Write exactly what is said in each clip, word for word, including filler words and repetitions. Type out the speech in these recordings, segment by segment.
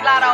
Lotto.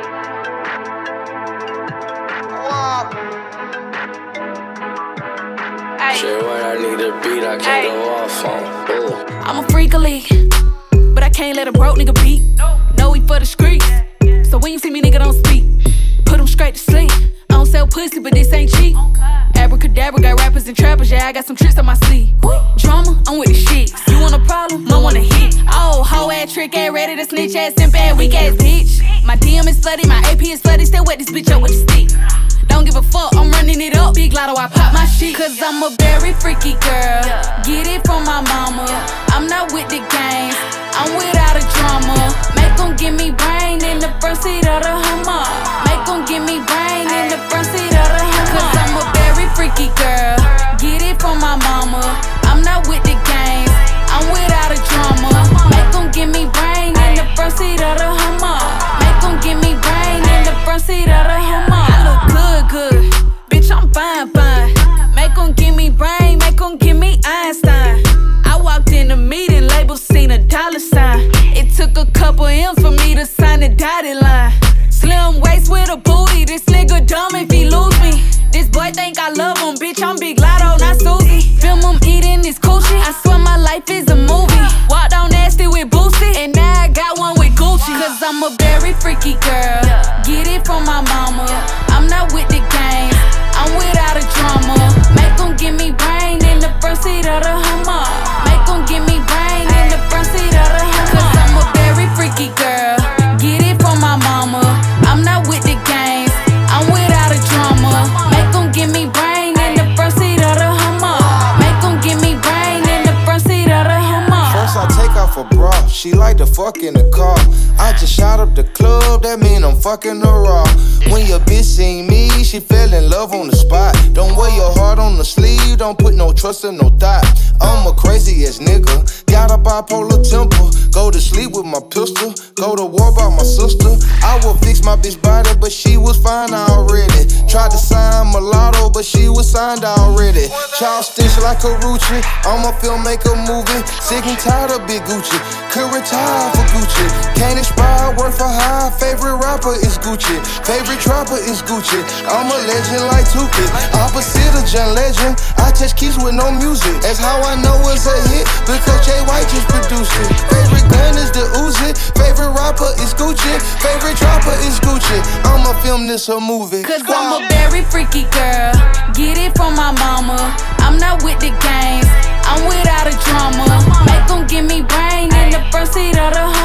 Ay. Shit, when I need a beat, I can't Ay. go off on. Ooh. I'm a freak of league, but I can't let a broke nigga beat. No, we for the streets, so when you see me, nigga, don't speak. Put him straight to sleep. I don't sell pussy, but this ain't cheap. Abracadabra, got rappers and trappers, yeah, I got some tricks on my sleeve. Drama, I'm with the shit. You want a problem? I want a hit. Oh, hoe ass, trick ass, ready to snitch ass, simp ass, weak ass bitch. My D M is flooded, my A P is flooded, still wet this bitch up with the stick. Don't give a fuck, I'm running it up. Big Lotto, I pop my shit. Cause I'm a very freaky girl. Get it from my mama. I'm not with the games, I'm without a drama. Make them give me brain in the front seat of the Hummer. Make them give me brain in the front seat of the Hummer. Cause I'm a very freaky girl. Get it from my mama. I'm not with the games, I'm without a drama. Make them give me brain in the front seat of the Hummer. Make them give me brain in the front seat of the Hummer. I look good, good. Bitch, I'm fine, fine. Make them give me brain, make them give me Einstein. I walked in the meeting, label seen a dollar sign. It took a couple M's for me to sign the dotted line. Slim waist with a booty, this nigga dumb if he lose me. This boy think I love him, bitch, I'm Big Lotto, not Susie. Film him eating this coochie, I swear my life is a movie. Walked on nasty with Boosie, and now I got one with Gucci. Cause I'm a very freaky girl, get it from my mama. I'm not with the games, I'm without a drama. Make them give me brain in the front seat of the Hummer. Make them give me brain in the front seat of the Hummer. Cause I'm a very freaky girl, get it from my mama. I'm not with the games, I'm without a drama. Make them give me brain in the front seat of the Hummer. Make them give me brain in the front seat of the Hummer. First I take off her bra, she like to fuck in the car. I just shot up the club, that mean I'm fucking her raw. When your bitch seen me, she fell in love on the spot. Don't wear your heart on the sleeve, don't put no trust in no thought. I'm a crazy ass nigga, got a bipolar temper. Go to sleep with my pistol, go to war by my sister. I will fix my bitch body, but she was fine already. Tried to sign mulatto, but she was signed already. Child stitch like a Rucci, I'm a filmmaker movie. Sick and tired of Big Gucci, could retire for Gucci. Can't expire, work for high, favorite rapper is Gucci. Favorite trapper is Gucci, I'm a legend like Tupac. Opposite of John Legend, I touch keys with no music. That's how I know it's a hit, because Jay White just produced it. Favorite gun is the Uzi, favorite rapper is Gucci. Favorite trapper is Gucci, I'ma film this a movie. Cause I'm a very freaky girl, get it from my mama. I'm not with the games, I'm without a drama. Make them give me brain in the front seat of the Hummer.